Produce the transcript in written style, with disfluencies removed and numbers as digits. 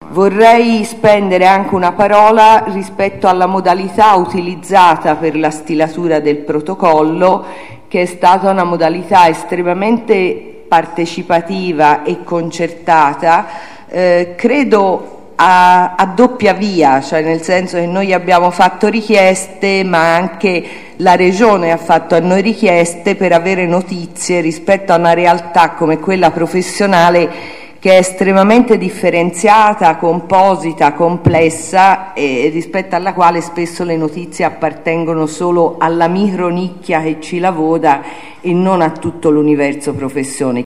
Vorrei spendere anche una parola rispetto alla modalità utilizzata per la stilatura del protocollo, che è stata una modalità estremamente partecipativa e concertata, credo a doppia via, cioè nel senso che noi abbiamo fatto richieste, ma anche la Regione ha fatto a noi richieste per avere notizie rispetto a una realtà come quella professionale, che è estremamente differenziata, composita, complessa, e rispetto alla quale spesso le notizie appartengono solo alla micronicchia che ci lavora e non a tutto l'universo professione.